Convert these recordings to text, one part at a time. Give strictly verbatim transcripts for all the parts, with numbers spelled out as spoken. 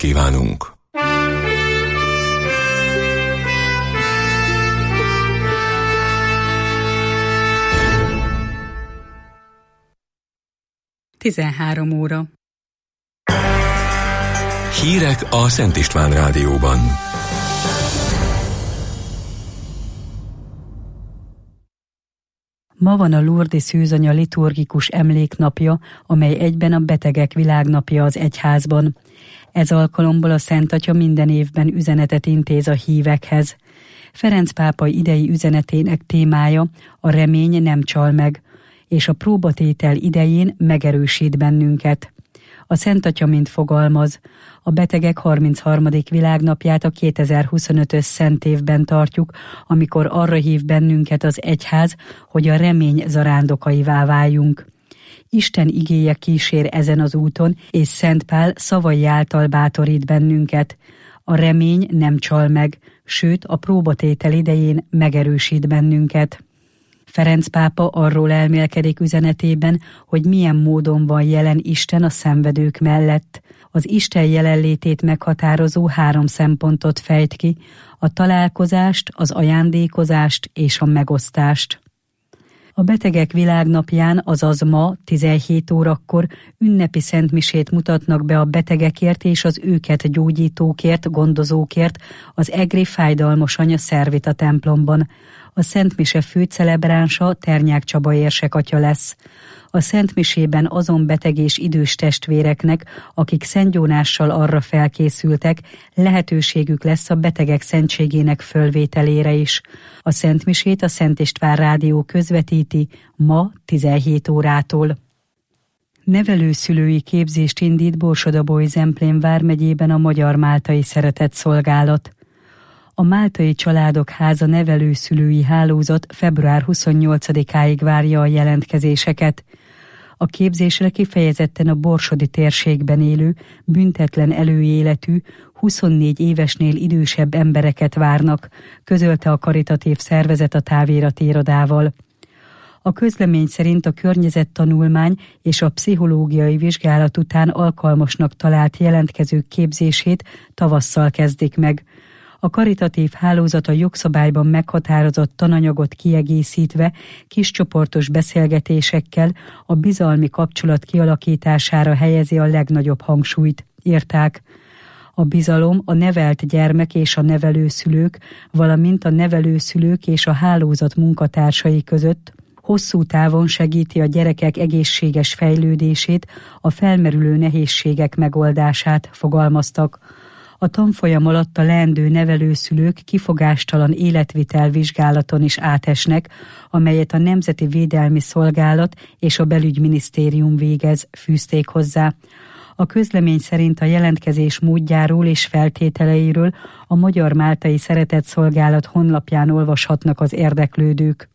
kívánunk! tizenhárom óra. Hírek a Szent István Rádióban. Ma van a Lurdi Szűzanya liturgikus emléknapja, amely egyben a betegek világnapja az egyházban. Ez alkalomból a Szent Atya minden évben üzenetet intéz a hívekhez. Ferenc pápa idei üzenetének témája a remény nem csal meg, és a próbatétel idején megerősít bennünket. A Szent Atya mind fogalmaz, a betegek harmincharmadik világnapját a kétezer-huszonötös szent évben tartjuk, amikor arra hív bennünket az egyház, hogy a remény zarándokaivá váljunk. Isten igéje kísér ezen az úton, és Szent Pál szavai által bátorít bennünket. A remény nem csal meg, sőt a próbatétel idején megerősít bennünket. Ferenc pápa arról elmélkedik üzenetében, hogy milyen módon van jelen Isten a szenvedők mellett. Az Isten jelenlétét meghatározó három szempontot fejt ki, a találkozást, az ajándékozást és a megosztást. A betegek világnapján, azaz ma tizenhét órakor ünnepi szentmisét mutatnak be a betegekért és az őket gyógyítókért, gondozókért az egri Fájdalmos Anya Szervita templomban. A szentmise főcelebránsa Ternyák Csaba érsek atya lesz. A szentmisében azon beteg és idős testvéreknek, akik szentgyónással arra felkészültek, lehetőségük lesz a betegek szentségének fölvételére is. A szentmisét a Szent István Rádió közvetíti ma tizenhét órától. Nevelőszülői képzést indít Borsod-Abaúj-Zemplén vármegyében a Magyar-Máltai Szeretetszolgálat. A Máltai Családok Háza nevelőszülői hálózat február huszonnyolcadikáig várja a jelentkezéseket. A képzésre kifejezetten a borsodi térségben élő, büntetlen előéletű, huszonnégy évesnél idősebb embereket várnak, közölte a karitatív szervezet a távirati irodával. A közlemény szerint a környezettanulmány és a pszichológiai vizsgálat után alkalmasnak talált jelentkezők képzését tavasszal kezdik meg. A karitatív hálózat a jogszabályban meghatározott tananyagot kiegészítve kiscsoportos beszélgetésekkel a bizalmi kapcsolat kialakítására helyezi a legnagyobb hangsúlyt, írták. A bizalom a nevelt gyermek és a nevelőszülők, valamint a nevelőszülők és a hálózat munkatársai között hosszú távon segíti a gyerekek egészséges fejlődését, a felmerülő nehézségek megoldását, fogalmaztak. A tanfolyam alatt a leendő nevelőszülők kifogástalan életvitel vizsgálaton is átesnek, amelyet a Nemzeti Védelmi Szolgálat és a Belügyminisztérium végez, fűzték hozzá. A közlemény szerint a jelentkezés módjáról és feltételeiről a Magyar-Máltai Szeretetszolgálat honlapján olvashatnak az érdeklődők.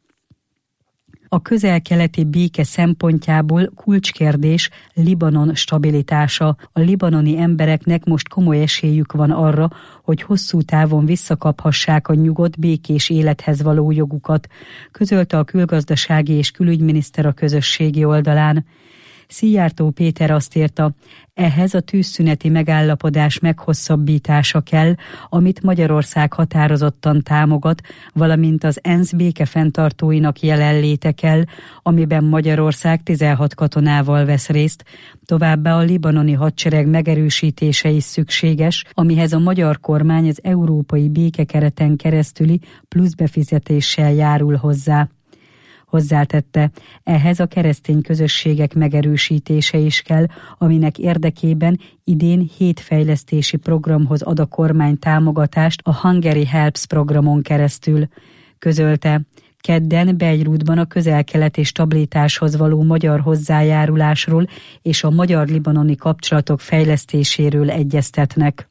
A közel-keleti béke szempontjából kulcskérdés Libanon stabilitása. A libanoni embereknek most komoly esélyük van arra, hogy hosszú távon visszakaphassák a nyugodt, békés élethez való jogukat, közölte a külgazdasági és külügyminiszter a közösségi oldalán. Szijjártó Péter azt írta, ehhez a tűzszüneti megállapodás meghosszabbítása kell, amit Magyarország határozottan támogat, valamint az ENSZ békefenntartóinak jelenléte kell, amiben Magyarország tizenhat katonával vesz részt, továbbá a libanoni hadsereg megerősítése is szükséges, amihez a magyar kormány az európai békekereten keresztüli pluszbefizetéssel járul hozzá. Hozzátette, ehhez a keresztény közösségek megerősítése is kell, aminek érdekében idén hét fejlesztési programhoz ad a kormány támogatást a Hungary Helps programon keresztül. Közölte, kedden Bejrútban a közel-keleti stabilitáshoz való magyar hozzájárulásról és a magyar-libanoni kapcsolatok fejlesztéséről egyeztetnek.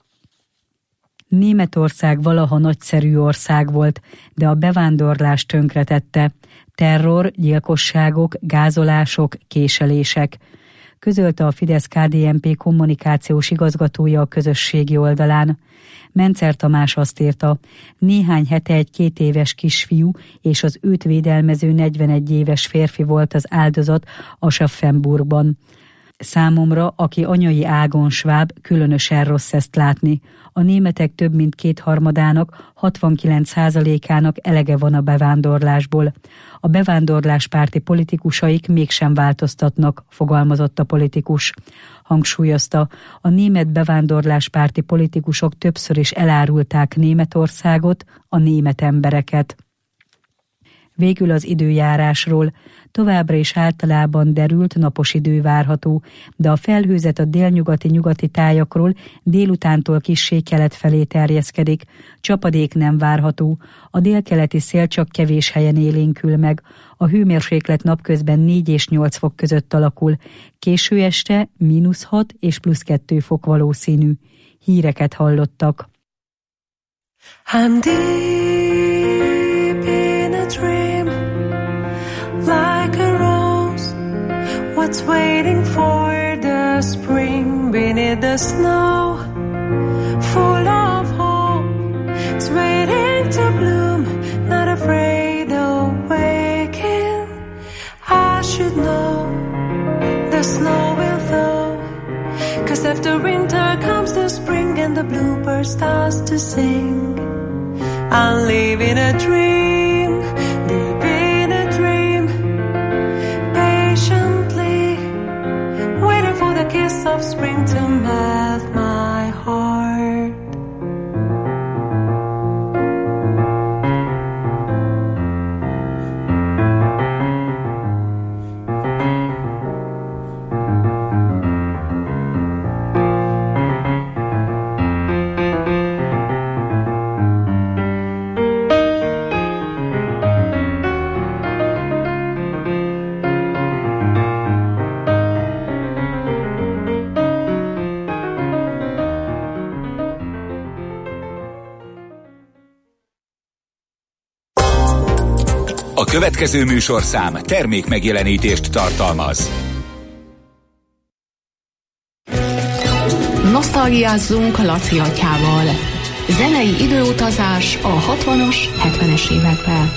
Németország valaha nagyszerű ország volt, de a bevándorlás tönkretette. Terror, gyilkosságok, gázolások, késelések. Közölte a Fidesz-ká dé en pé kommunikációs igazgatója a közösségi oldalán. Mencer Tamás azt írta, néhány hete egy két éves kisfiú és az őt védelmező negyvenegy éves férfi volt az áldozat Aschaffenburgban. Számomra, aki anyai ágon sváb, különösen rossz ezt látni. A németek több mint kétharmadának, hatvankilenc százalékának elege van a bevándorlásból. A bevándorláspárti politikusaik mégsem változtatnak, fogalmazott a politikus. Hangsúlyozta, a német bevándorláspárti politikusok többször is elárulták Németországot, a német embereket. Végül az időjárásról. Továbbra is általában derült, napos idő várható, de a felhőzet a délnyugati-nyugati tájakról délutántól kissé kelet felé terjeszkedik. Csapadék nem várható, a délkeleti szél csak kevés helyen élénkül meg. A hőmérséklet napközben négy és nyolc fok között alakul. Késő este mínusz hat és plusz kettő fok valószínű. Híreket hallottak. I'm deep in a dream, like a rose. What's waiting for the spring beneath the snow? Full of hope, it's waiting to bloom. Not afraid of waking. I should know the snow will thaw, 'cause after winter comes the spring and the bluebird starts to sing. I'm living a dream, deep in a dream, patiently waiting for the kiss of spring to melt my heart. A következő műsorszám termék megjelenítést tartalmaz. Nosztalgiázzunk Laci atyával. Zenei időutazás a hatvanas, hetvenes években.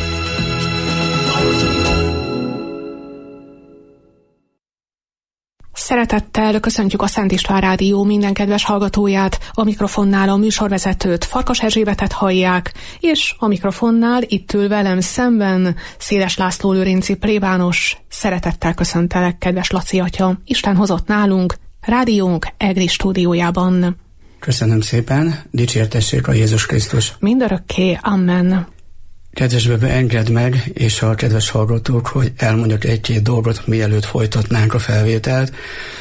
Szeretettel köszöntjük a Szent István Rádió minden kedves hallgatóját, a mikrofonnál a műsorvezetőt, Farkas Erzsébetet hallják, és a mikrofonnál itt ül velem szemben Széles László Lőrinci plébános. Szeretettel köszöntelek, kedves Laci atya, Isten hozott nálunk, rádiónk Egri stúdiójában. Köszönöm szépen, dicsértessék a Jézus Krisztus. Mindörökké, amen. Kedves Bebe, engedd meg, és a kedves hallgatók, hogy elmondjak egy-két dolgot, mielőtt folytatnánk a felvételt.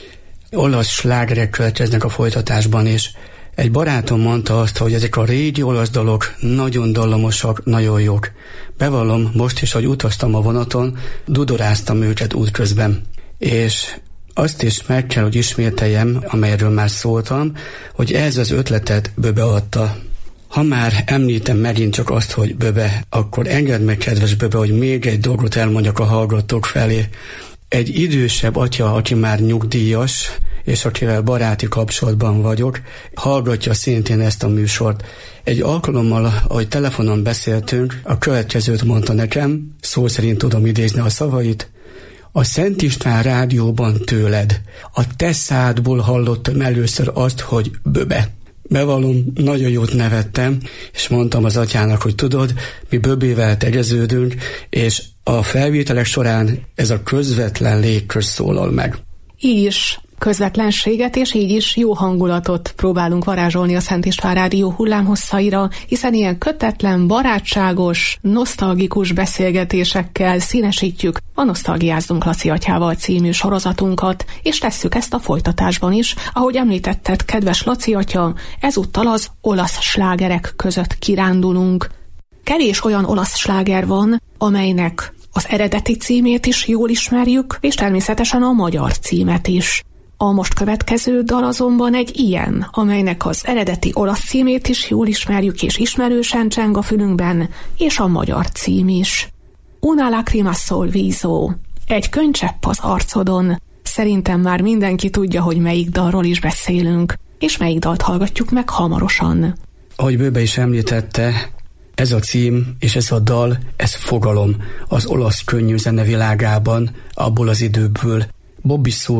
Olasz slágerek következnek a folytatásban is. Egy barátom mondta azt, hogy ezek a régi olasz dalok nagyon dallamosak, nagyon jók. Bevallom, most is, hogy utaztam a vonaton, dudoráztam őket útközben. És azt is meg kell, hogy ismételjem, amelyről már szóltam, hogy ez az ötletet Böbe adta. Ha már említem megint csak azt, hogy Böbe, akkor engedd meg, kedves Böbe, hogy még egy dolgot elmondjak a hallgatók felé. Egy idősebb atya, aki már nyugdíjas, és akivel baráti kapcsolatban vagyok, hallgatja szintén ezt a műsort. Egy alkalommal, ahogy telefonon beszéltünk, a következőt mondta nekem, szó szerint tudom idézni a szavait: a Szent István Rádióban tőled, a te szádból hallottam először azt, hogy Böbe. Bevallom, nagyon jót nevettem, és mondtam az atyának, hogy tudod, mi Böbével tegeződünk, és a felvételek során ez a közvetlen légkör szólal meg. Így is közvetlenséget, és így is jó hangulatot próbálunk varázsolni a Szent István Rádió hullámhosszaira, hiszen ilyen kötetlen, barátságos, nosztalgikus beszélgetésekkel színesítjük a Nosztalgiázzunk Laci atyával című sorozatunkat, és tesszük ezt a folytatásban is. Ahogy említetted, kedves Laci atya, ezúttal az olasz slágerek között kirándulunk. Kevés olyan olasz sláger van, amelynek az eredeti címét is jól ismerjük, és természetesen a magyar címet is. A most következő dal azonban egy ilyen, amelynek az eredeti olasz címét is jól ismerjük, és ismerősen cseng a fülünkben, és a magyar cím is. Una lacrima sul viso, egy könycsepp az arcodon. Szerintem már mindenki tudja, hogy melyik dalról is beszélünk, és melyik dalt hallgatjuk meg hamarosan. Ahogy Böbe is említette, ez a cím és ez a dal, ez fogalom az olasz könnyű zene világában, abból az időből. Bobby Solo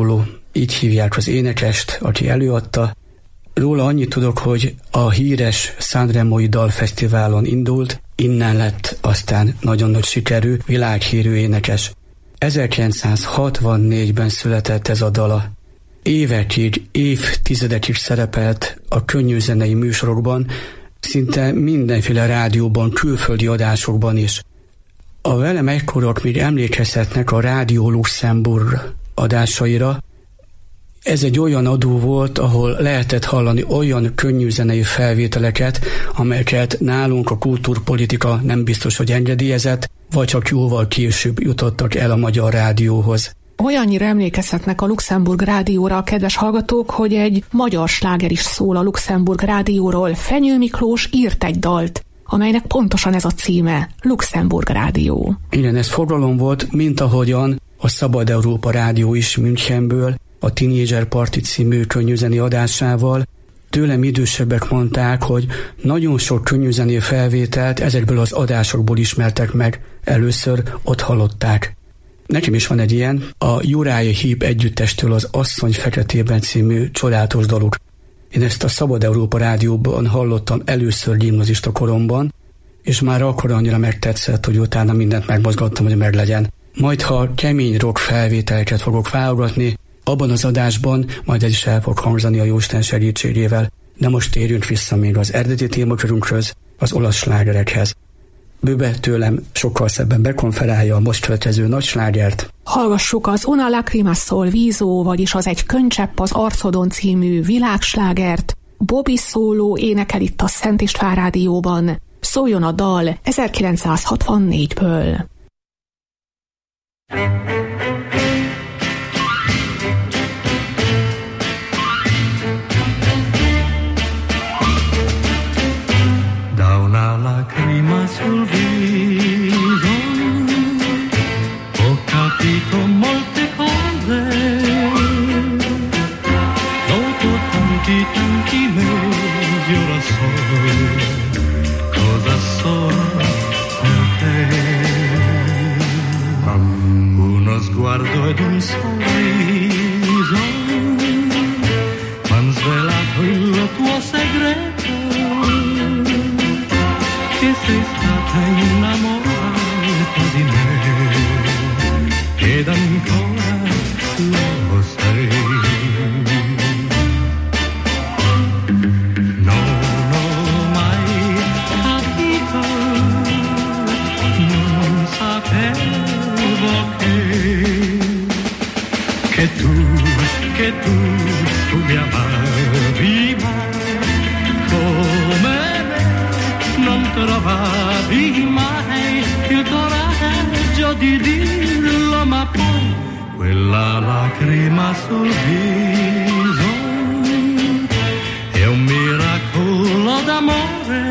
így hívják az énekest, aki előadta. Róla annyit tudok, hogy a híres Sanremói Dalfesztiválon indult, innen lett aztán nagyon nagy sikerű, világhírű énekes. ezerkilencszázhatvannégyben született ez a dala. Évekig, évtizedekig szerepelt a könnyűzenei műsorokban, szinte mindenféle rádióban, külföldi adásokban is. A velem egykorok még emlékezhetnek a Rádió Luxemburg adásaira. Ez egy olyan adó volt, ahol lehetett hallani olyan könnyűzenei felvételeket, amelyeket nálunk a kultúrpolitika nem biztos, hogy engedélyezett, vagy csak jóval később jutottak el a Magyar Rádióhoz. Olyannyira emlékezhetnek a Luxemburg Rádióra a kedves hallgatók, hogy egy magyar sláger is szól a Luxemburg Rádióról. Fenyő Miklós írt egy dalt, amelynek pontosan ez a címe, Luxemburg Rádió. Igen, ez fogalom volt, mint ahogyan a Szabad Európa Rádió is Münchenből, a Teenager Party című könnyűzeni adásával. Tőlem idősebbek mondták, hogy nagyon sok könnyűzeni felvételt ezekből az adásokból ismertek meg, először ott hallották. Nekem is van egy ilyen, a Uriah Heep együttestől az Asszony feketében című csodálatos daluk. Én ezt a Szabad Európa Rádióban hallottam először gimnazista koromban, és már akkor annyira megtetszett, hogy utána mindent megmozgattam, hogy meglegyen. Majd, ha kemény rock felvételeket fogok válogatni, abban az adásban majd ez is el fog hangzani a Jóisten segítségével, de most térjünk vissza még az eredeti témakörünkhöz, az olasz slágerekhez. Bőbe tőlem sokkal szebben bekonferálja a most következő nagy slágert. Hallgassuk az Una Lacrima Sol Viso, vagyis az Egy könycsepp az arcodon című világslágert. Bobby Solo énekel itt a Szent István Rádióban. Szóljon a dal ezerkilencszázhatvannégyből. Lacrima sul viso, ho capito molte cose, dopo tanti tanti mesi ora so cosa sono per te. Uno sguardo ed un sorriso m'han svelato il tuo segreto, che sei stata innamorata di me ed ancora lo sei. Non ho mai capito, non sapevo che che tu, che tu, tu mi amavi come non trovavi mai il coraggio di dirlo, ma poi quella lacrima sul viso è un miracolo d'amore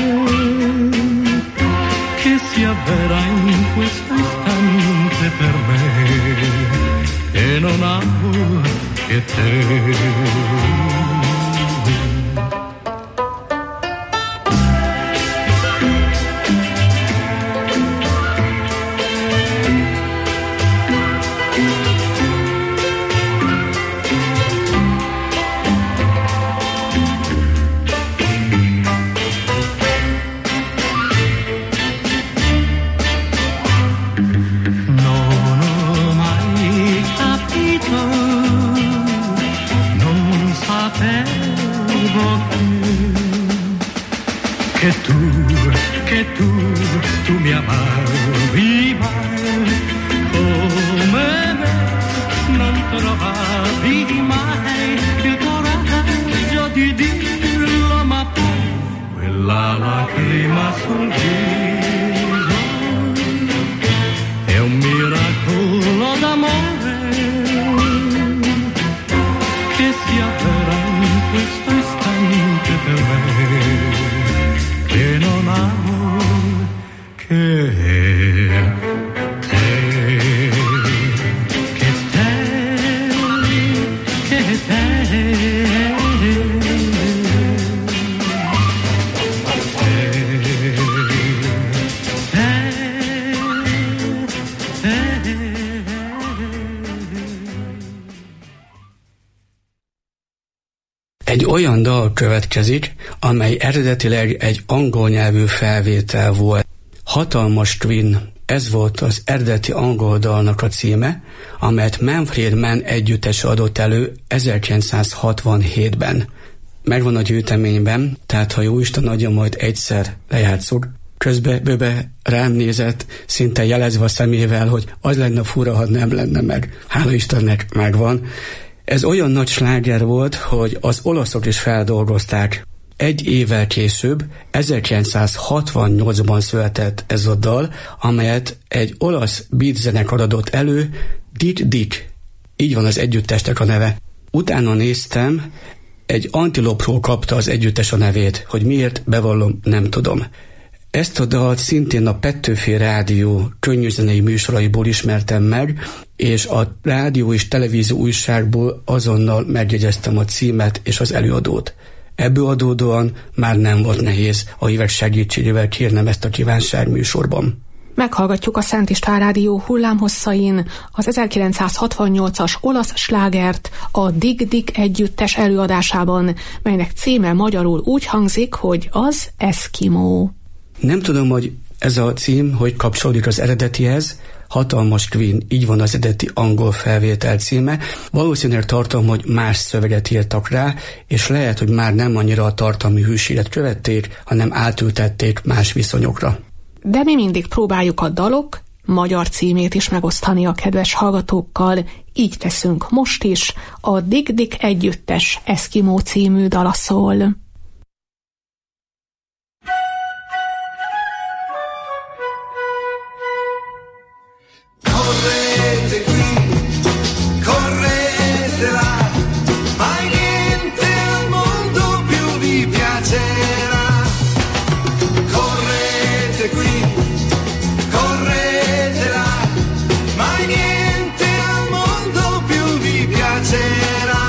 che si avvera in questo istante per me e non amo che te. Che tu, che tu, tu mi amavi mai come me, non trovavi mai il coraggio di dirlo, ma poi quella lacrima sul viso è un miracolo d'amore che si avvera in questo istante per me, che non amo che te, che te, che te. te. olyan dal következik, amely eredetileg egy angol nyelvű felvétel volt. Hatalmas Twin, ez volt az eredeti angol dalnak a címe, amelyet Manfred Mann együttes adott elő ezerkilencszázhatvanhétben. Megvan a gyűjteményben, tehát ha jóisten adja, majd egyszer lejátszok. Közben Böbe rám nézett, szinte jelezve a szemével, hogy az lenne fura, ha nem lenne meg. Hála Istennek megvan. Ez olyan nagy sláger volt, hogy az olaszok is feldolgozták. Egy évvel később, ezerkilencszázhatvannyolcban született ez a dal, amelyet egy olasz beat zenekar adott elő, Dick Dick. Így van az együttesnek a neve. Utána néztem, egy Antilopról kapta az együttes a nevét, hogy miért, bevallom, nem tudom. Ezt a dalt szintén a Petőfi Rádió könnyűzenei műsoraiból ismertem meg, és a rádió és televízió újságból azonnal megjegyeztem a címet és az előadót. Ebből adódóan már nem volt nehéz a hívek segítségével kérnem ezt a kívánság műsorban. Meghallgatjuk a Szent István Rádió hullámhosszain az ezerkilencszázhatvannyolcas olasz slágert a Dick Dick együttes előadásában, melynek címe magyarul úgy hangzik, hogy az Eszkimó. Nem tudom, hogy ez a cím hogy kapcsolódik az eredetihez. Hatalmas Queen, így van az eredeti angol felvétel címe. Valószínűleg tartom, hogy más szöveget írtak rá, és lehet, hogy már nem annyira a tartalmi hűséget követték, hanem átültették más viszonyokra. De mi mindig próbáljuk a dalok magyar címét is megosztani a kedves hallgatókkal, így teszünk most is. A Dick Dick együttes Eszkimó című dala szól. Correte qui, correte là, mai niente al mondo più vi piacerà. Correte qui, correte là, mai niente al mondo più vi piacerà.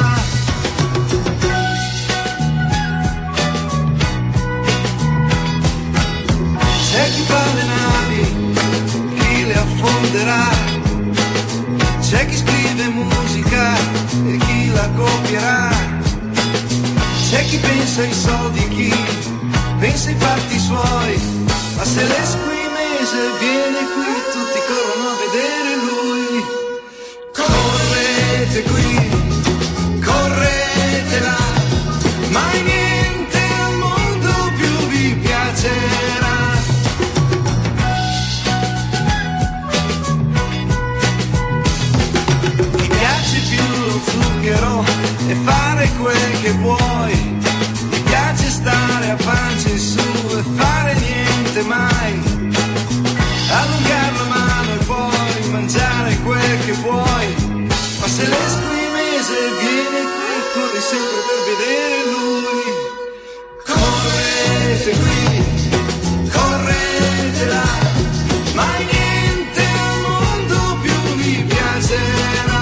C'è chi fa le navi, chi le affonderà. C'è chi scrive musica e chi la copierà. C'è chi pensa ai soldi, chi pensa ai fatti suoi. Ma se l'esquimese viene qui, tutti corrono a vedere lui. Correte qui, correte là, mai niente al mondo più vi piacerà. E fare quel che vuoi, mi piace stare a pancia in su e fare niente mai, allungare la mano e poi mangiare quel che vuoi, ma se l'esquimese viene qui corri sempre per vedere lui. Correte qui, correte là, mai niente al mondo più vi piacerà.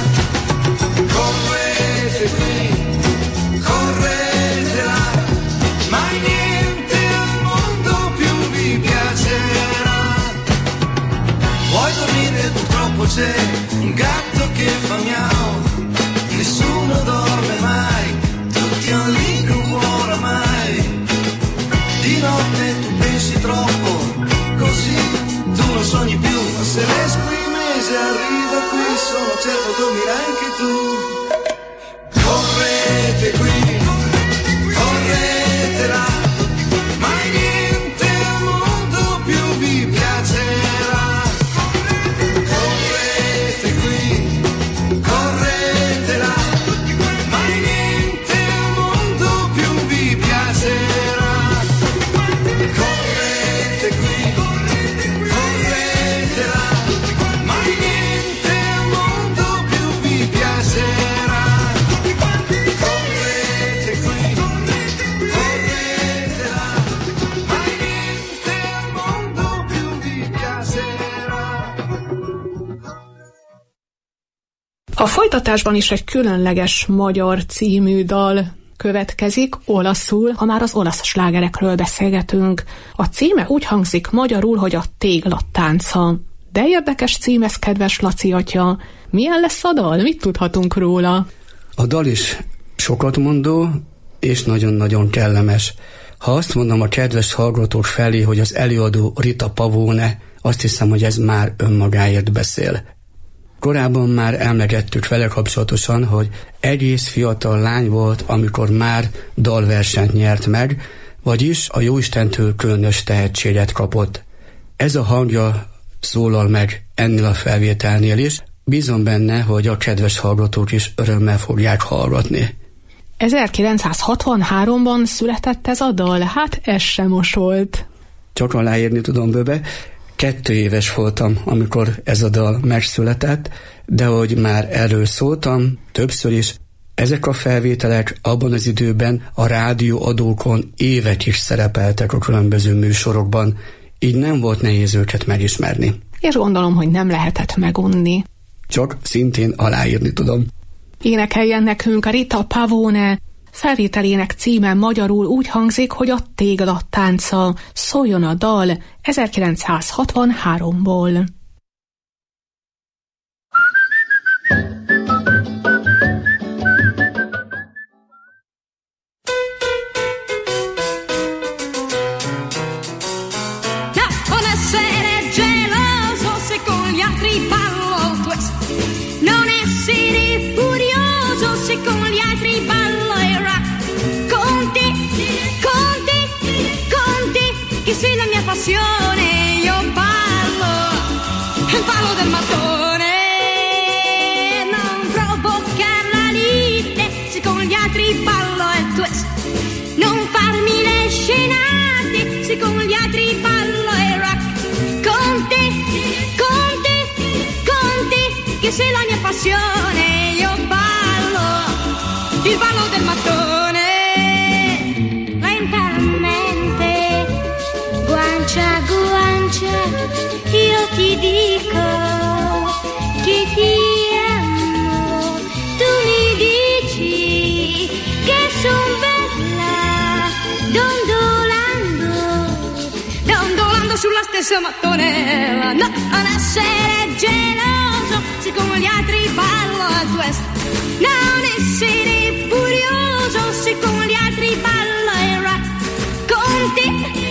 Correte qui, correte là, mai niente al mondo più vi piacerà. Vuoi dormire? Purtroppo c'è un gatto che fa miau, nessuno dorme mai, tutti hanno l'incubo oramai. Di notte tu pensi troppo, così tu non sogni più, ma se l'esquimese arriva qui sono certo dormirai anche tu. Correte qui, correte là, mai niente al mondo più vi piacerà. Correte qui, correte là, mai niente al mondo più vi piacerà. Correte qui, correte là, mai niente al mondo più vi piacerà. A folytatásban is egy különleges magyar című dal következik, olaszul, ha már az olasz slágerekről beszélgetünk. A címe úgy hangzik magyarul, hogy a téglattánca. De érdekes cím ez, kedves Laci atya. Milyen lesz a dal? Mit tudhatunk róla? A dal is sokat mondó, és nagyon-nagyon kellemes. Ha azt mondom a kedves hallgatók felé, hogy az előadó Rita Pavone, azt hiszem, hogy ez már önmagáért beszél. Korábban már emlegettük vele kapcsolatosan, hogy egész fiatal lány volt, amikor már dalversenyt nyert meg, vagyis a Jóistentől különös tehetséget kapott. Ez a hangja szólal meg ennél a felvételnél is, bízom benne, hogy a kedves hallgatók is örömmel fogják hallgatni. ezerkilencszázhatvanháromban született ez a dal, hát ez sem most volt. Csak aláírni tudom, Böbe. Kettő éves voltam, amikor ez a dal megszületett, de hogy már erről szóltam többször is, ezek a felvételek abban az időben a rádióadókon évekig szerepeltek a különböző műsorokban, így nem volt nehéz őket megismerni. És gondolom, hogy nem lehetett megunni. Csak szintén aláírni tudom. Énekeljen nekünk a Rita Pavone, felvételének címe magyarul úgy hangzik, hogy a Téglattánca, szóljon a dal ezerkilencszázhatvanháromból. Io ballo, ballo del mattone, non provocare la lite, se con gli altri ballo è twist, non farmi le scenate, se con gli altri ballo è rock, con te, con te, con te, che sei la mia passione, io ballo, il ballo del mattone. Guancia, guancia, io ti dico che ti amo. Tu mi dici che son bella, dondolando, dondolando sulla stessa mattonella. No, non essere geloso, se con gli altri ballo a twist. Non essere furioso, se con gli altri ballo e rock. Con te,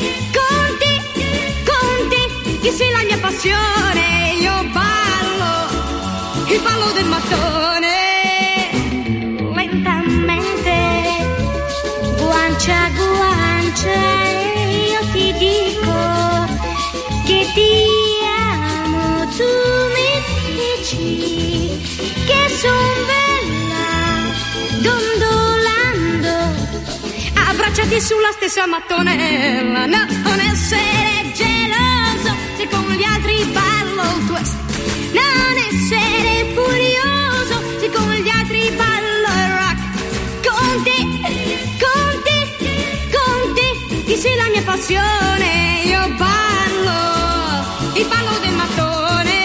che sei la mia passione, io ballo, il ballo del mattone, lentamente, guancia a guancia, io ti dico che ti amo, tu mi dici che son bella, dondolando, abbracciati sulla stessa mattonella, no, non essere geloso, se con gli altri ballo il twist, non essere furioso, se con gli altri ballo il rock, con te, con te, con te, che sei la mia passione, io ballo, il ballo del mattone,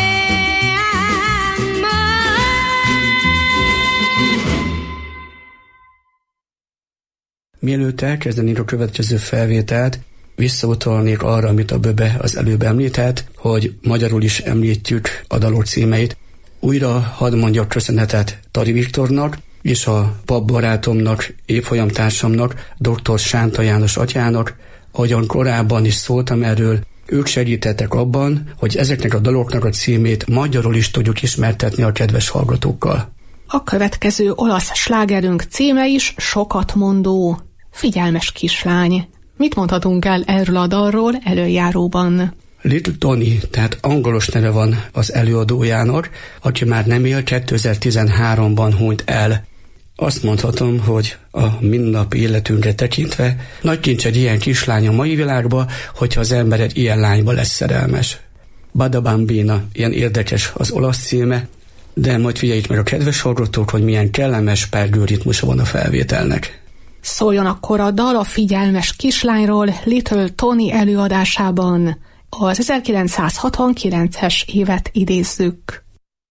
Mielőtt elkezdenénk a következő felvételt, visszautalnék arra, amit a Böbe az előbb említett, hogy magyarul is említjük a dalok címeit. Újra hadd mondjak köszönetet Tari Viktornak és a papbarátomnak, évfolyamtársamnak, dr. Sánta János atyának, ahogyan korábban is szóltam erről, ők segítettek abban, hogy ezeknek a daloknak a címét magyarul is tudjuk ismertetni a kedves hallgatókkal. A következő olasz slágerünk címe is sokat mondó, Figyelmes kislány. Mit mondhatunk el erről a dalról előjáróban? Little Tony, tehát angolos neve van az előadójának, aki már nem él, kétezer-tizenháromban hunyt el. Azt mondhatom, hogy a mindennapi életünkre tekintve nagy kincs egy ilyen kislány a mai világban, hogyha az ember egy ilyen lányba lesz szerelmes. Bada Bambina, ilyen érdekes az olasz címe, de majd figyeljük meg a kedves hallgatók, hogy milyen kellemes párgő ritmusa van a felvételnek. Szóljon akkor a dal a figyelmes kislányról Little Tony előadásában. Az ezerkilencszázhatvankilences évet idézzük.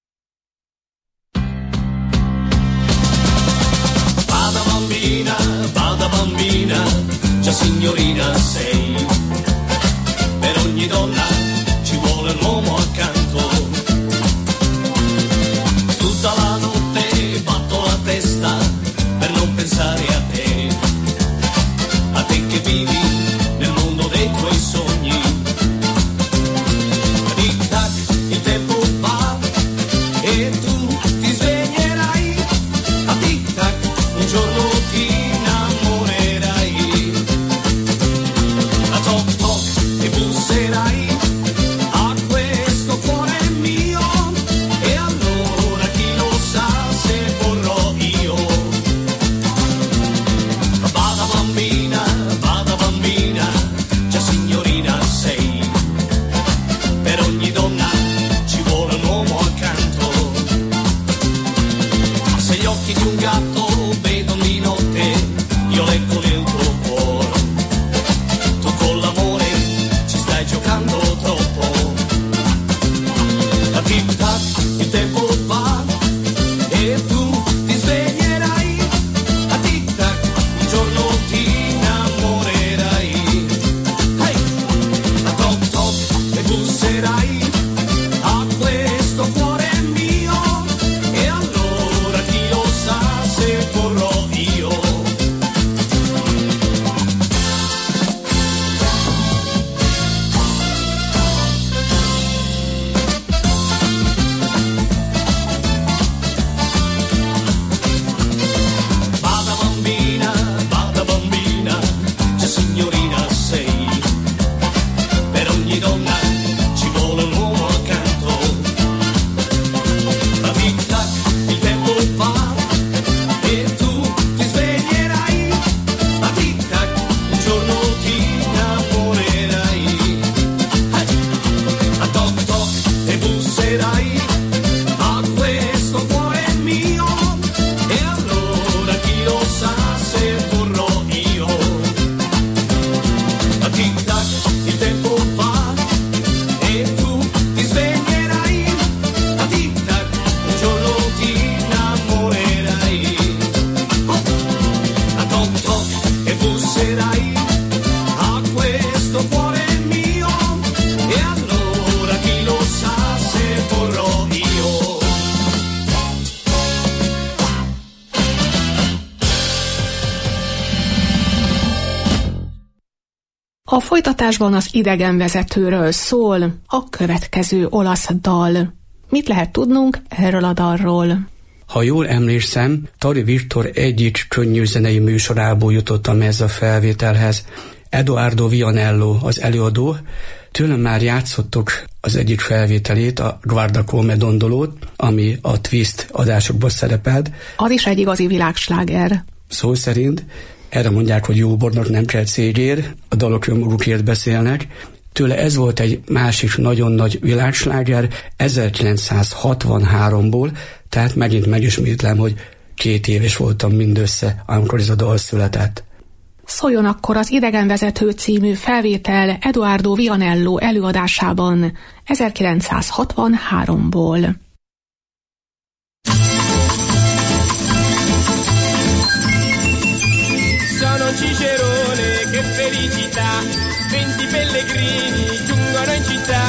Bada bambina, bada bambina, già signorina sei. Per ogni donna ci vuole un uomo accanto. Tutta la notte batto la testa per non pensare a te. penserai a questo cuore mio, e allora chi lo sa se vorrò io. A folytatásban az idegenvezetőről szól a következő olasz dal. Mit lehet tudnunk erről a dalról? Ha jól emlékszem, Tari Viktor egyik könnyű zenei műsorából jutottam ez a felvételhez. Edoardo Vianello az előadó, tőlem már játszottuk az egyik felvételét, a Guarda come dondolót, ami a Twist adásokban szerepelt. Az is egy igazi világsláger. Szó szerint erre mondják, hogy jóbornak nem kell cégér, a dalok önmagukért beszélnek. Tőle ez volt egy másik nagyon nagy világsláger ezerkilencszázhatvanháromból, tehát megint megismétlem, hogy két éves voltam mindössze, amikor ez a dal született. Szóljon akkor az Idegenvezető című felvétel Edoardo Vianello előadásában ezerkilencszázhatvanháromból. Sono Cicerone, che felicità, venti pellegrini giungono in città.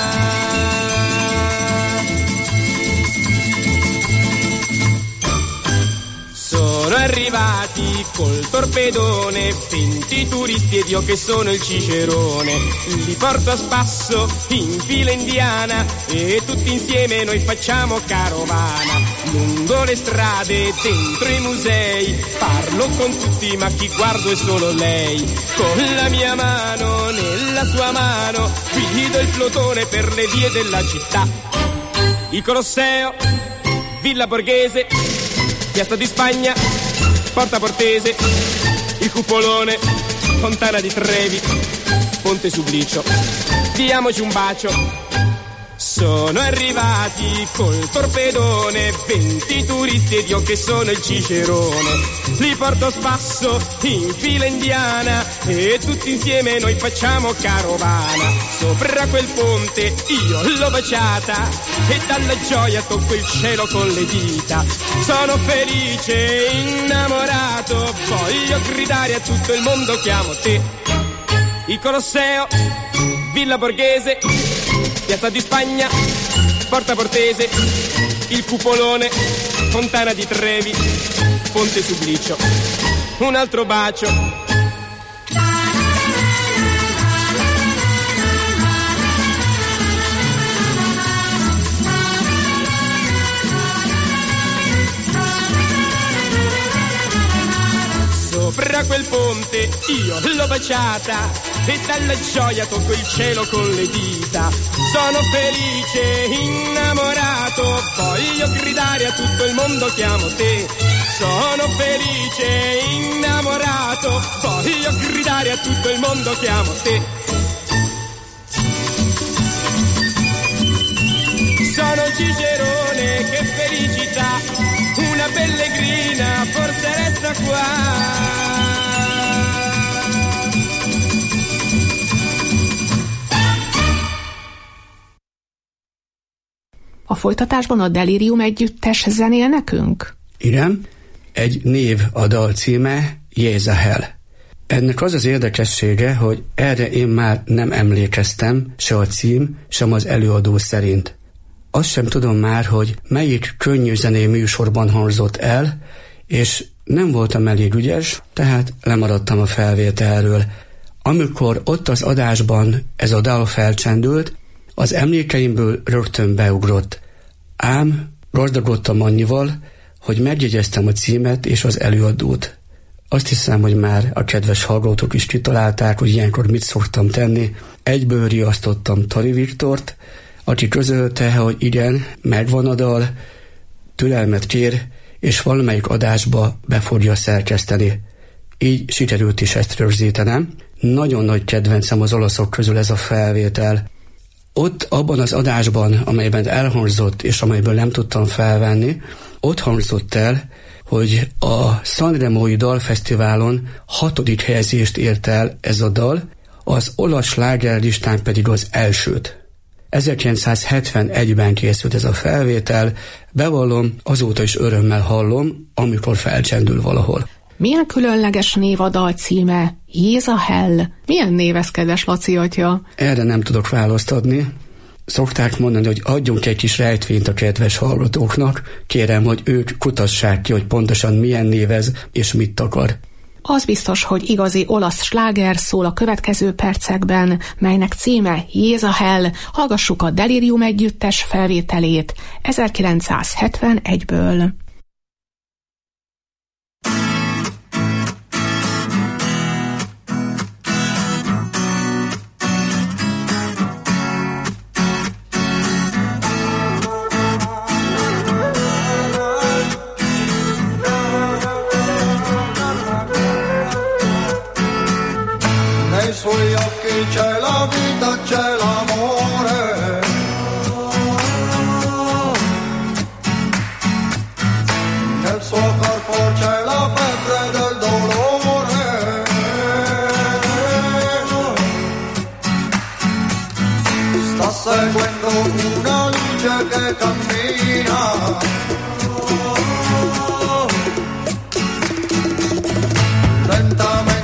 Sono arrivati col torpedone, venti turisti ed io che sono il Cicerone. Li porto a spasso in fila indiana e tutti insieme noi facciamo carovana. Lungo le strade, dentro i musei, parlo con tutti ma chi guardo è solo lei. Con la mia mano nella sua mano guido il plotone per le vie della città. Il Colosseo, Villa Borghese, Piazza di Spagna, Porta Portese, il Cupolone, Fontana di Trevi, Ponte Sublicio. Diamoci un bacio. Sono arrivati col torpedone, venti turisti ed io che sono il Cicerone. Li porto a spasso in fila indiana e tutti insieme noi facciamo carovana. Sopra quel ponte io l'ho baciata e dalla gioia tocco il cielo con le dita. Sono felice, innamorato, voglio gridare a tutto il mondo chiamo te. Il Colosseo, Villa Borghese, Piazza di Spagna, Porta Portese, il Cupolone, Fontana di Trevi, Ponte Sublicio. Un altro bacio. Sopra quel ponte io l'ho baciata e dalla gioia tocco il cielo con le dita. Sono felice, innamorato, voglio gridare a tutto il mondo chiamo te. Sono felice, innamorato, voglio gridare a tutto il mondo chiamo te. Sono Cicerone, che felicità, una pellegrina forse resta qua. A folytatásban a Delirium együttes zenél nekünk? Igen, egy név a dal címe, Jezahel. Ennek az az érdekessége, hogy erre én már nem emlékeztem, se a cím, sem az előadó szerint. Azt sem tudom már, hogy melyik könnyű zenei műsorban hangzott el, és nem voltam elég ügyes, tehát lemaradtam a felvételről. Amikor ott az adásban ez a dal felcsendült, az emlékeimből rögtön beugrott. Ám gazdagodtam annyival, hogy megjegyeztem a címet és az előadót. Azt hiszem, hogy már a kedves hallgatók is kitalálták, hogy ilyenkor mit szoktam tenni. Egyből riasztottam Tari Viktort, aki közölte, hogy igen, megvan a dal, türelmet kér, és valamelyik adásba be fogja szerkeszteni. Így sikerült is ezt rögzítenem. Nagyon nagy kedvencem az olaszok közül ez a felvétel. Ott abban az adásban, amelyben elhangzott, és amelyből nem tudtam felvenni, ott hangzott el, hogy a Sanremói Dalfesztiválon hatodik helyezést ért el ez a dal, az olasz slágerlistán pedig az elsőt. ezerkilencszázhetvenegyben készült ez a felvétel, bevallom, azóta is örömmel hallom, amikor felcsendül valahol. Milyen különleges név a dal címe? Jéza Hell. Milyen névezkedes, Laci atya? Erre nem tudok választ adni. Szokták mondani, hogy adjunk egy kis rejtvényt a kedves hallgatóknak. Kérem, hogy ők kutassák ki, hogy pontosan milyen név ez és mit akar. Az biztos, hogy igazi olasz sláger szól a következő percekben, melynek címe Jéza Hell. Hallgassuk a Delirium együttes felvételét ezerkilencszázhetvenegyből. Suoi occhi c'è la vita, c'è l'amore. Nel suo corpo c'è la febbre del dolore. Sta seguendo una luce che cammina. Lentamente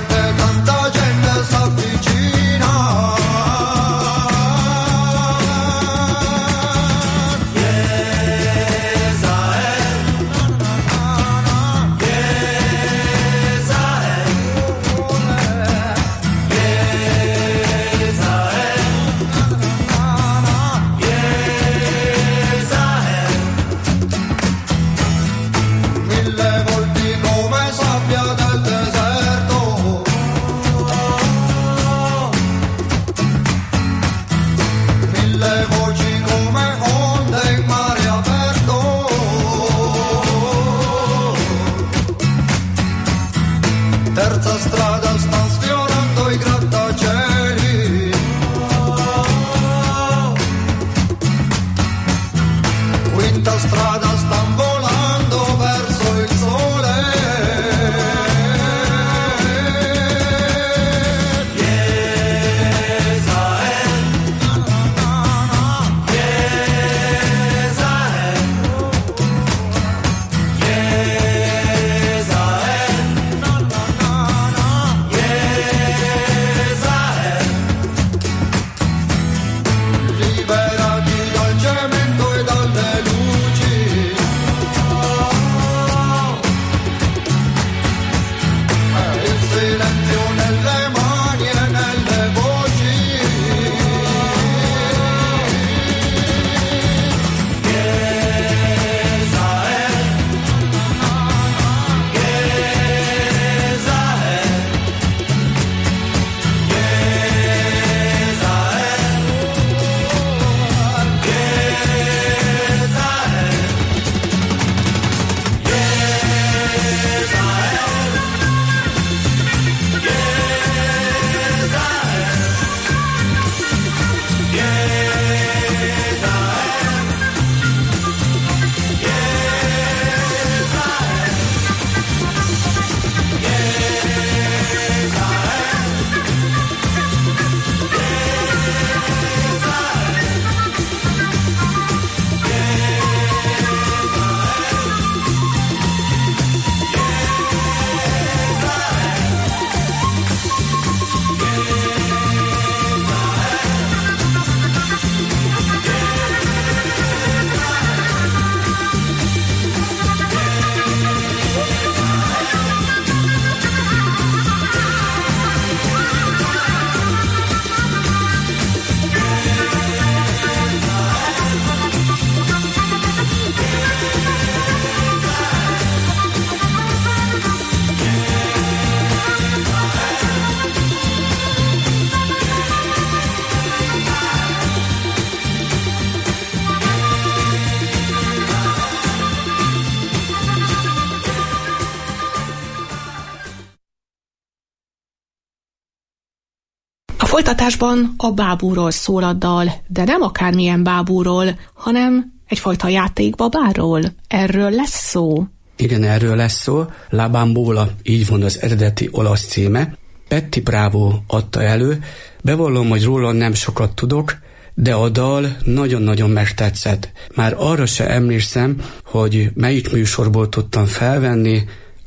Folytatásban a bábúról szól a dal, de nem akármilyen bábúról, hanem egyfajta játékbabáról. Erről lesz szó. Igen, erről lesz szó. La Bambola, így van az eredeti olasz címe. Petty Bravo adta elő. Bevallom, hogy róla nem sokat tudok, de a dal nagyon-nagyon megtetszett. Már arra se emlékszem, hogy melyik műsorból tudtam felvenni,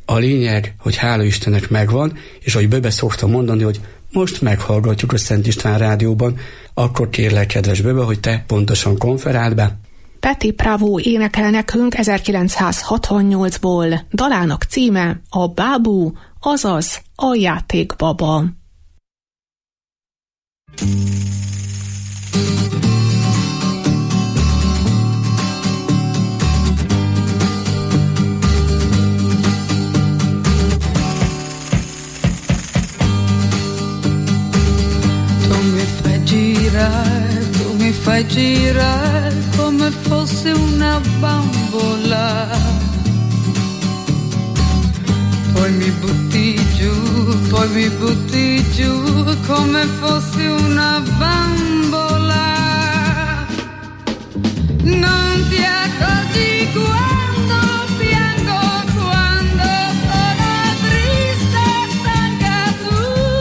A lényeg, hogy hála Istennek megvan, és ahogy Böbe szokta mondani, hogy most meghallgatjuk a Szent István Rádióban, akkor kérlek, kedves Böbe, hogy te pontosan konferáld be. Patti Bravo énekel nekünk ezerkilencszázhatvannyolcból. Dalának címe a Bábú, azaz a játékbaba. Tu mi fai girare come fosse una bambola, poi mi butti giù, poi mi butti giù come fossi una bambola. Non ti accorgi quando piango, quando sono triste e stanca, tu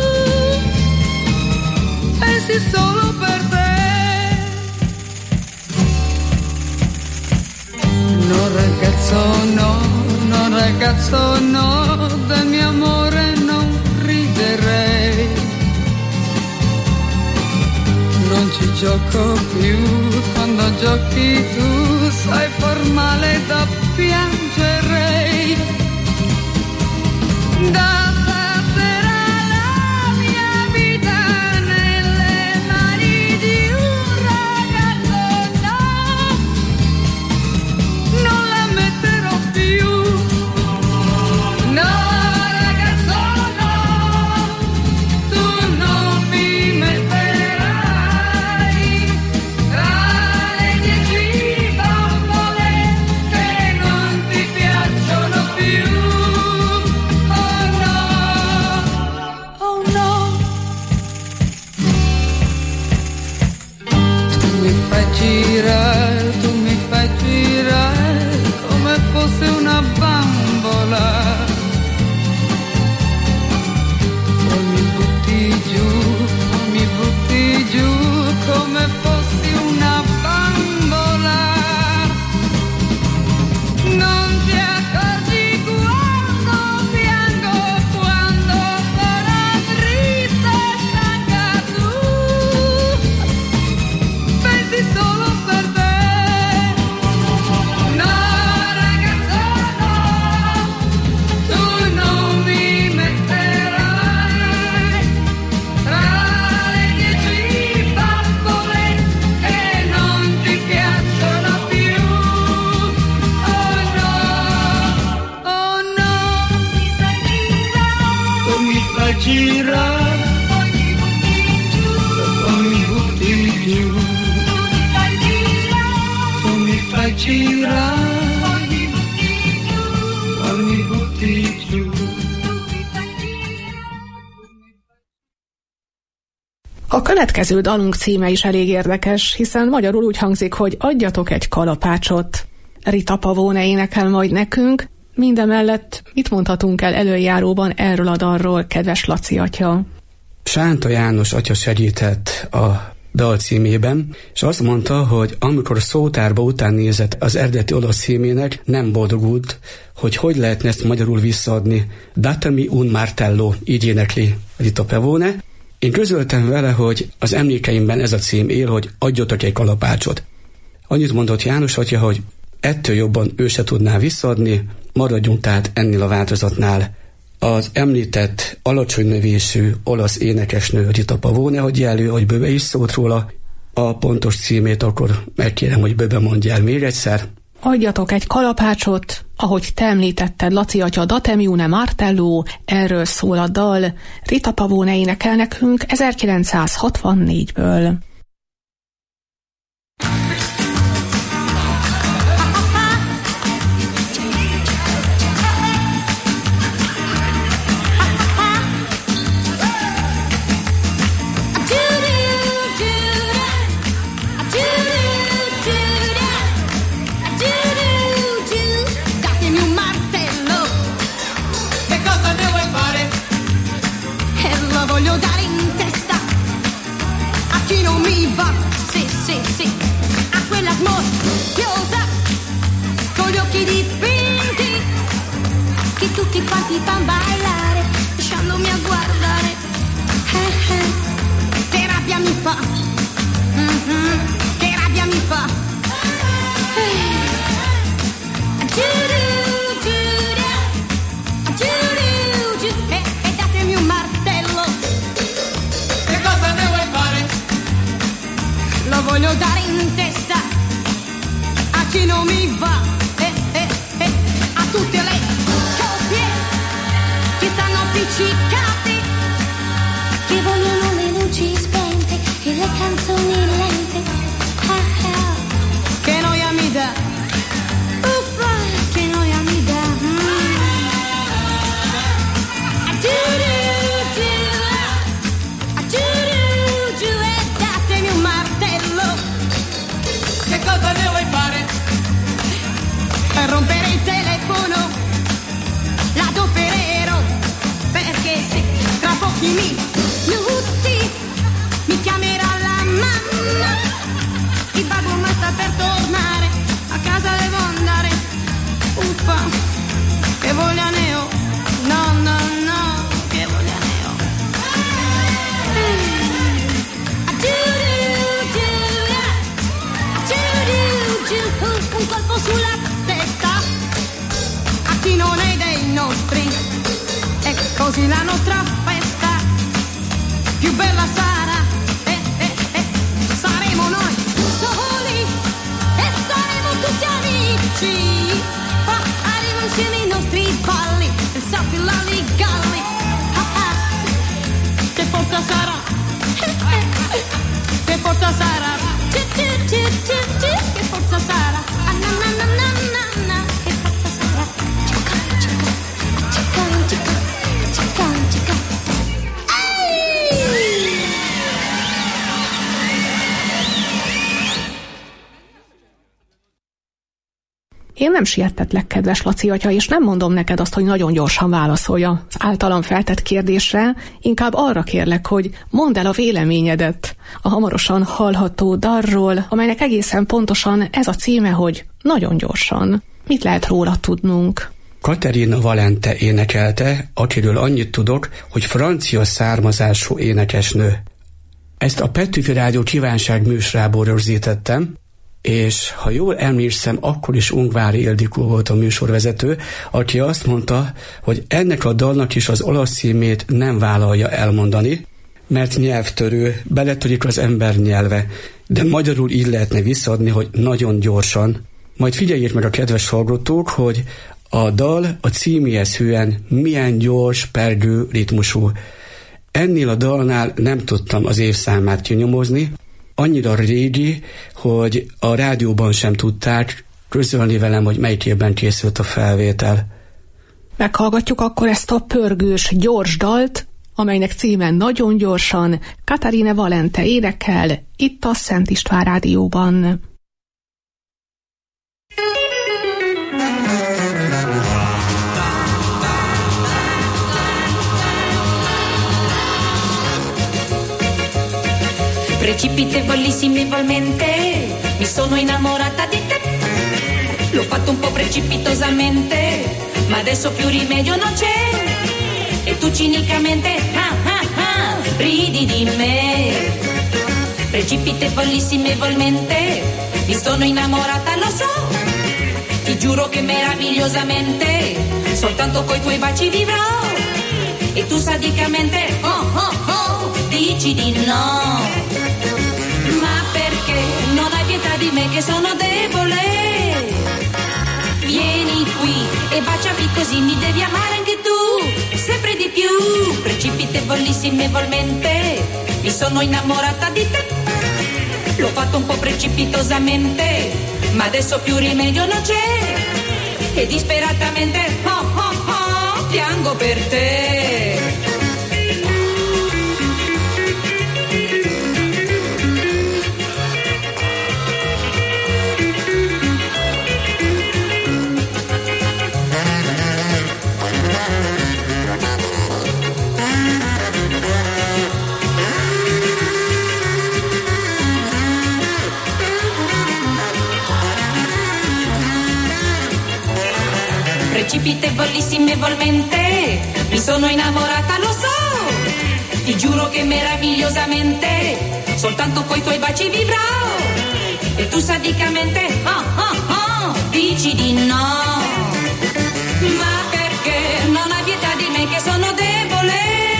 pensi solo per te. No ragazzo no, no ragazzo no, del mio amore non riderei. Non ci gioco più, quando giochi tu sai far male da piangerei. Da stasera la mia vita nelle mani di un ragazzo no, non la metterò più. No ragazzo no, tu non mi metterai tra le dieci bambole che non ti piacciono più. Oh no, oh no. Tu mi fai girare, tu mi fai girare come fosse una bambola, poi mi butti giù, poi mi butti giù come fossi una bambola. Non ti accorgi quando piango, quando sono triste e stanca, tu pensi solo per te. No ragazzo no, tu non mi metterai tra le dieci bambole che non ti piacciono più. Oh no, oh no. Tu mi fai girare, poi mi butti giù, poi mi butti giù. Tu mi fai girare, poi mi butti giù, poi mi butti giù. A következő dalunk címe is elég érdekes, hiszen magyarul úgy hangzik, hogy adjatok egy kalapácsot. Rita Pavone énekel majd nekünk, mindemellett mit mondhatunk el előjáróban erről a dalról, kedves Laci atya? Sánta János atya segített a dal címében, és azt mondta, hogy amikor szótárba után nézett az eredeti olasz címének, nem boldogult, hogy hogy lehetne ezt magyarul visszaadni. Datemi un martello, így énekli Rita Pavone. Én közöltem vele, hogy az emlékeimben ez a cím él, hogy adjatok egy kalapácsot. Annyit mondott János atya, hogy ettől jobban ő se tudná visszaadni, maradjunk tehát ennél a változatnál. Az említett alacsony növésű olasz énekesnő Rita Pavone adja elő, hogy Böbe is szólt róla. A pontos címét akkor megkérem, hogy Böbe mondja el még egyszer. Adjatok egy kalapácsot, ahogy te említetted, Laci atya, Datemi un martello, erről szól a dal. Rita Pavone énekel nekünk ezerkilencszázhatvannégyből. Voglio dare in testa a chi non mi va, sì, sì, sì, a quella smorfiosa con gli occhi dipinti che tu tutti quanti fan ballare, lasciandomi a guardare. Eh, eh, che rabbia mi fa, mm-hmm, che rabbia mi fa. Eh. Giuru, giuru, giuru, giuru, e, e datemi un martello. Che cosa ne vuoi fare? Lo voglio dare in testa a chi non mi va, eh, eh, eh, a tutte le coppie che stanno appiccicate, che vogliono le luci spente e le canzoni lente. Ah, ah. Che noia mi dà, uffa, che noia mi dà. Mm. Giuru, giuru, giuru, giuru, e datemi un martello. Che cosa ne vuoi fare? Per rompere il telefono l'adopererò, perché se tra pochi minuti mi chiamerà la mamma, il babbo ma sta per tornare, a casa devo andare. Uffa, che voglia ne ho, no no no, che voglia ne ho. Giuru, giuru, giuru, giuru, un colpo sulla testa a chi non è dei nostri, e così la nostra festa più bella sarà, eh, eh, eh, saremo noi soli e saremo tutti amici, faremo insieme i nostri balli, il salto, l'alligalli, ah, ah. Che forza sarà, eh, eh, che forza sarà, gi, gi, gi, gi, gi, che forza sarà, ah, na, na, na, na, na, na, che forza sarà, cica, cica, cica, cica, cica, cica. Én nem sietetlek, kedves Laci atya, és nem mondom neked azt, hogy nagyon gyorsan válaszolj az általam feltett kérdésre, inkább arra kérlek, hogy mondd el a véleményedet a hamarosan hallható dalról, amelynek egészen pontosan ez a címe, hogy nagyon gyorsan. Mit lehet róla tudnunk? Caterina Valente énekelte, akiről annyit tudok, hogy francia származású énekesnő. Ezt a Petőfi Rádió kívánság műsorából rögzítettem, és ha jól emlékszem, akkor is Ungvári Ildikó volt a műsorvezető, aki azt mondta, hogy ennek a dalnak is az olasz címét nem vállalja elmondani, mert nyelvtörő, beletörik az ember nyelve, de magyarul így lehetne visszaadni, hogy nagyon gyorsan. Majd figyeljék meg a kedves hallgatók, hogy a dal a címéhez hűen milyen gyors, pergő ritmusú. Ennél a dalnál nem tudtam az évszámát kinyomozni, annyira régi, hogy a rádióban sem tudták közölni velem, hogy melyik évben készült a felvétel. Meghallgatjuk akkor ezt a pörgős, gyors dalt, amelynek címe nagyon gyorsan Caterina Valente énekel itt a Szent István Rádióban. Precipitevollissimevolmente mi sono innamorata di te. L'ho fatto un po' precipitosamente, ma adesso più rimedio non c'è. E tu cinicamente, ah ah ah, ridi di me. Precipitevollissimevolmente mi sono innamorata, lo so. Ti giuro che meravigliosamente soltanto coi tuoi baci vivrò. E tu sadicamente, oh oh oh, dici di no. Ma perché non hai pietà di me che sono debole? Vieni qui e baciami così mi devi amare anche tu, sempre di più. Precipitevollissimevolmente mi sono innamorata di te. L'ho fatto un po' precipitosamente, ma adesso più rimedio non c'è. E disperatamente, oh oh oh, piango per te. precipitatabilissimevolmente. Mi sono innamorata, lo so. Ti giuro che meravigliosamente soltanto coi tuoi baci vivrò. E tu sadicamente oh, oh, oh, dici di no. Ma perché non hai pietà di me che sono debole?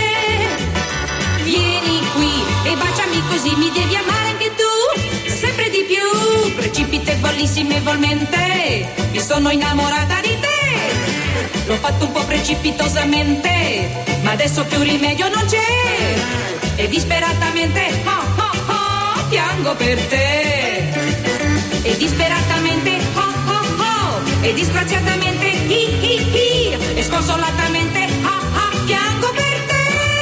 Vieni qui e baciami così, mi devi amare anche tu, sempre di più. Precipitabilissimevolmente mi sono innamorata di te. L'ho fatto un po' precipitosamente, ma adesso più rimedio non c'è. E disperatamente oh, oh, oh, piango per te. E disperatamente oh, oh, oh, e disgraziatamente hi, hi, hi, e sconsolatamente oh, oh, piango per te.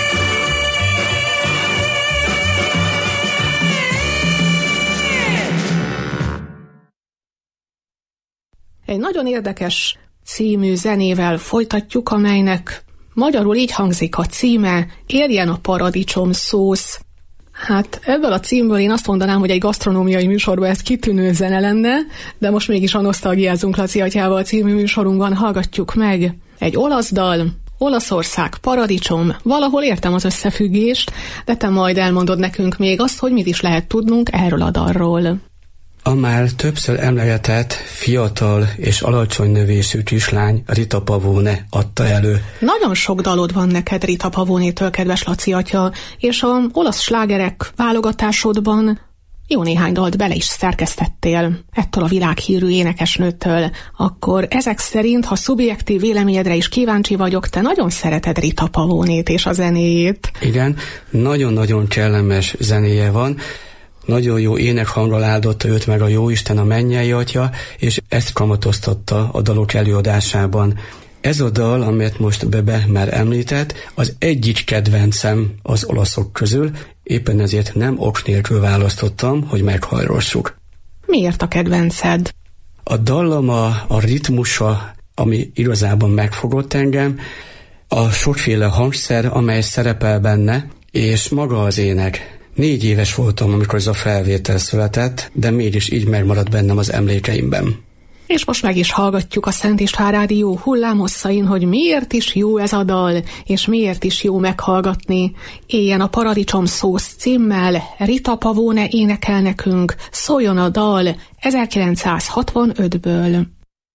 Egy nagyon érdekes című zenével folytatjuk, amelynek magyarul így hangzik a címe, Érjen a paradicsom szósz. Hát ebből a címből én azt mondanám, hogy egy gasztronómiai műsorban ez kitűnő zene lenne, de most mégis a Nosztalgiázunk Laci atyával című műsorunkban hallgatjuk meg egy olasz dal, Olaszország, paradicsom, valahol értem az összefüggést, de te majd elmondod nekünk még azt, hogy mit is lehet tudnunk erről a dalról. A már többször emlegetett, fiatal és alacsony növésű kislány Rita Pavone adta elő. Nagyon sok dalod van neked Rita Pavonétől, kedves Laci atya, és a olasz slágerek válogatásodban jó néhány dalt bele is szerkesztettél ettől a világhírű énekesnőtől. Akkor ezek szerint, ha szubjektív véleményedre is kíváncsi vagyok, te nagyon szereted Rita Pavonét és a zenéjét. Igen, nagyon-nagyon kellemes zenéje van. Nagyon jó énekhanggal áldotta őt meg a Jóisten, a mennyei atya, és ezt kamatoztatta a dalok előadásában. Ez a dal, amit most Bebe már említett, az egyik kedvencem az olaszok közül, éppen ezért nem ok nélkül választottam, hogy meghallgassuk. Miért a kedvenced? A dallama, a ritmusa, ami igazában megfogott engem, a sokféle hangszer, amely szerepel benne, és maga az ének. Négy éves voltam, amikor ez a felvétel született, de mégis így megmaradt bennem az emlékeimben. És most meg is hallgatjuk a Szent István Rádió hullámhosszain, hogy miért is jó ez a dal, és miért is jó meghallgatni. Éljen a paradicsom szósz címmel, Rita Pavone énekel nekünk, szóljon a dal ezerkilencszázhatvanötből.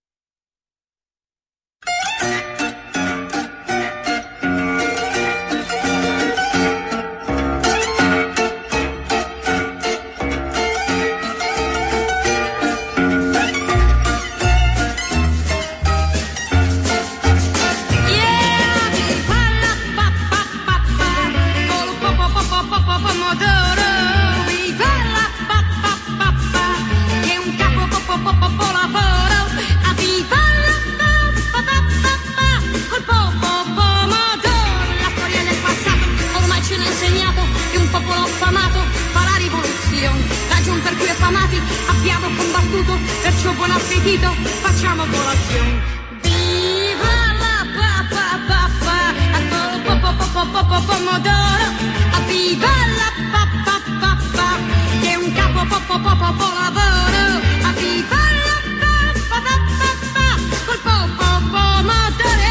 Abbiamo combattuto, perciò buon appetito, facciamo colazione. Viva la papà papà, a po po po po po po pomodoro. Viva la papà papà, che è un capo po po po po po lavoro. Viva la papà papà, col po po pomodoro.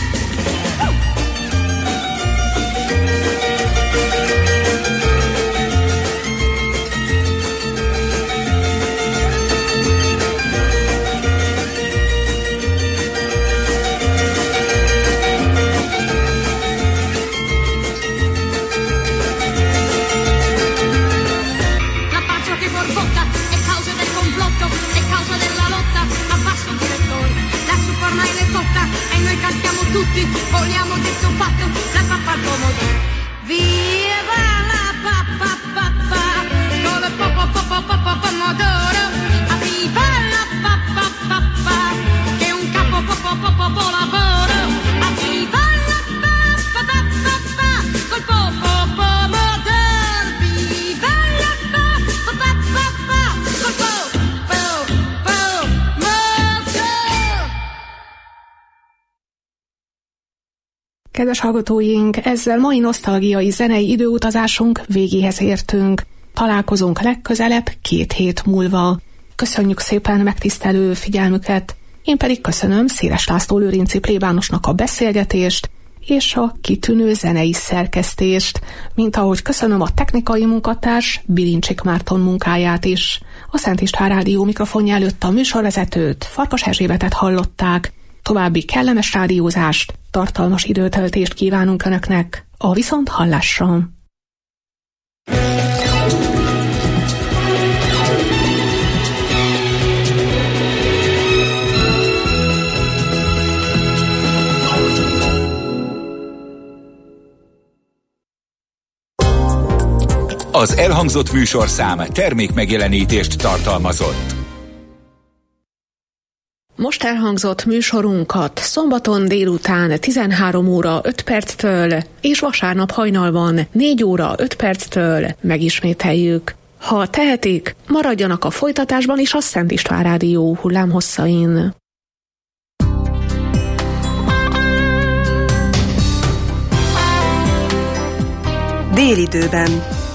Tutti vogliamo detto fatto la pappa al pomodoro. Viva la pappa pappa con il po po po po po po pomodoro. Viva la pappa pappa che è un capo po po po po po lavoro. Viva la pappa pappa col po po pomodoro. Viva la pappa pappa col po po pomodoro. Kedves hallgatóink, ezzel mai nosztalgiai zenei időutazásunk végéhez értünk. Találkozunk legközelebb két hét múlva. Köszönjük szépen megtisztelő figyelmüket. Én pedig köszönöm Széles László Lőrinci plébánosnak a beszélgetést és a kitűnő zenei szerkesztést, mint ahogy köszönöm a technikai munkatárs Bilincsik Márton munkáját is. A Szent István Rádió mikrofonja előtt a műsorvezetőt, Farkas Erzsébetet hallották. További kellemes rádiózást, tartalmas időtöltést kívánunk Önöknek. A viszont hallásra! Az elhangzott műsorszám termék megjelenítést tartalmazott. Most elhangzott műsorunkat szombaton délután tizenhárom óra öt perctől és vasárnap hajnalban négy óra öt perctől megismételjük. Ha tehetik, maradjanak a folytatásban is a Szent István Rádió hullámhosszain. Délidőben.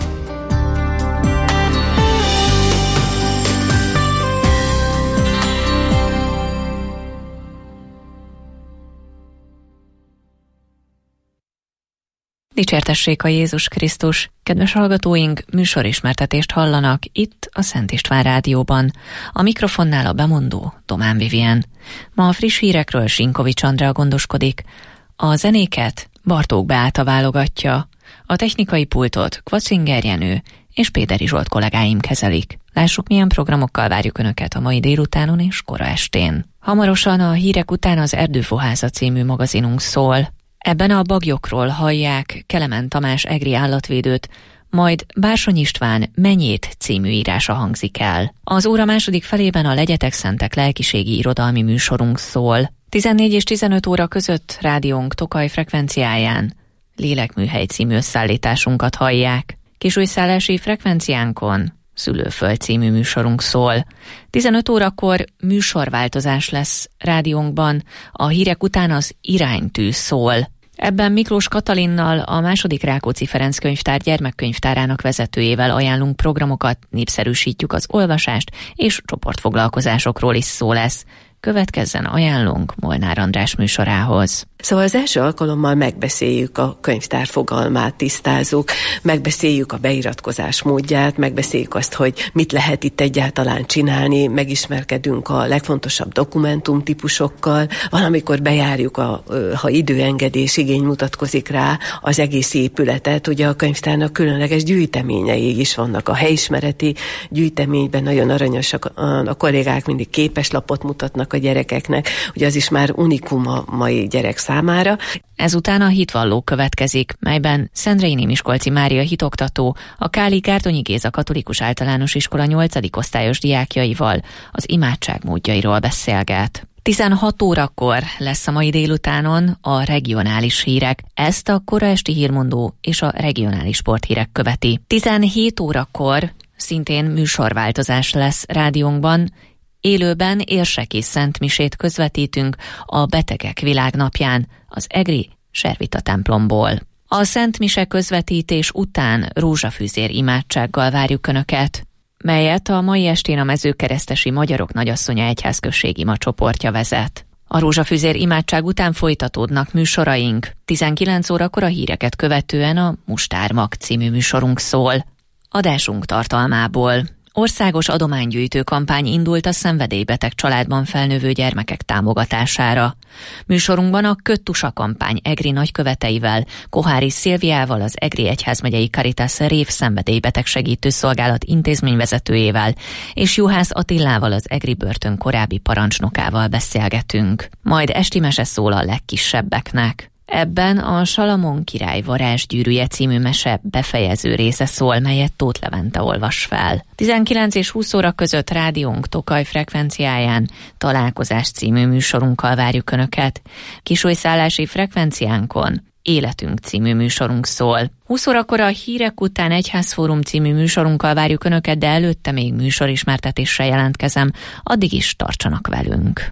Dicsértessék a Jézus Krisztus! Kedves hallgatóink, műsorismertetést hallanak itt a Szent István Rádióban. A mikrofonnál a bemondó Domán Vivien. Ma a friss hírekről Sinkovics Andrea gondoskodik. A zenéket Bartók Beáta válogatja. A technikai pultot Kvacinger Jenő és Péderi Zsolt kollégáim kezelik. Lássuk, milyen programokkal várjuk Önöket a mai délutánon és kora estén. Hamarosan a hírek után az Erdőfoháza című magazinunk szól. Ebben a baglyokról hallják Kelemen Tamás egri állatvédőt, majd Bársony István Menyét című írása hangzik el. Az óra második felében a Legyetek Szentek lelkiségi irodalmi műsorunk szól. tizennégy és tizenöt óra között rádiónk Tokaj frekvenciáján Lélekműhely című összeállításunkat hallják. Kisújszállási frekvenciánkon Szülőföld című műsorunk szól. tizenöt órakor műsorváltozás lesz rádiónkban, a hírek után az Iránytű szól. Ebben Miklós Katalinnal, a második Rákóczi Ferenc könyvtár gyermekkönyvtárának vezetőjével ajánlunk programokat, népszerűsítjük az olvasást, és csoportfoglalkozásokról is szó lesz. Következzen ajánlónk Molnár András műsorához. Szóval az első alkalommal megbeszéljük a könyvtár fogalmát, tisztázzuk, megbeszéljük a beiratkozás módját, megbeszéljük azt, hogy mit lehet itt egyáltalán csinálni, megismerkedünk a legfontosabb dokumentumtípusokkal, valamikor bejárjuk, a, ha időengedés igény mutatkozik rá, az egész épületet. Ugye a könyvtárnak különleges gyűjteményei is vannak. A helyismereti gyűjteményben nagyon aranyosak a kollégák, mindig képeslapot mutatnak a gyerekeknek, ugye az is már unikum a mai gyerek számára. Ezután a hitvalló következik, melyben Szendrei Miskolci Mária hitoktató a Káli Gárdonyi Géza Katolikus Általános Iskola nyolcadik osztályos diákjaival az imádság módjairól beszélget. tizenhat órakor lesz a mai délutánon a regionális hírek. Ezt a kora esti hírmondó és a regionális sporthírek követi. tizenhét órakor szintén műsorváltozás lesz rádiónkban. Élőben érseki szentmisét közvetítünk a Betegek Világnapján az egri Servita templomból. A szentmise közvetítés után rózsafűzér imádsággal várjuk Önöket, melyet a mai estén a Mezőkeresztesi Magyarok Nagyasszonya Egyházközség ima csoportja vezet. A rózsafűzér imádság után folytatódnak műsoraink. tizenkilenc órakor a híreket követően a Mustármag című műsorunk szól. Adásunk tartalmából: országos adománygyűjtő kampány indult a szenvedélybeteg családban felnövő gyermekek támogatására. Műsorunkban a Köttusa kampány egri nagyköveteivel, Kohári Szilviával, az Egri Egyházmegyei Caritas Rév szenvedélybeteg segítő szolgálat intézményvezetőjével, és Juhász Attillával, az egri börtön korábbi parancsnokával beszélgetünk. Majd esti mese szól a legkisebbeknek. Ebben a Salamon király varázsgyűrűje című mese befejező része szól, melyet Tóth Levente olvas fel. tizenkilenc és húsz óra között rádiónk Tokaj frekvenciáján Találkozás című műsorunkkal várjuk Önöket. Kisújszállási frekvenciánkon Életünk című műsorunk szól. húsz órakor a hírek után Egyházfórum című műsorunkkal várjuk Önöket, de előtte még műsorismertetéssel jelentkezem, addig is tartsanak velünk.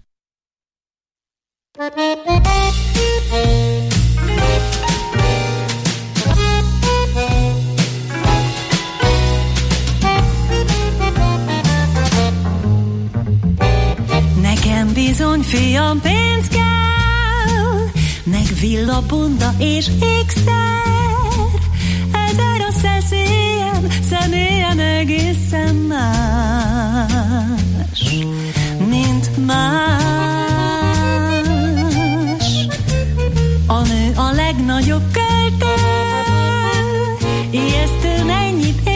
Nekem bizony Fiam, pénz kell, meg villabunda és ékszer. Ezer a szeszélyem, személyem egészen más, mint más. A nő a legnagyobb költő, ijesztő mennyit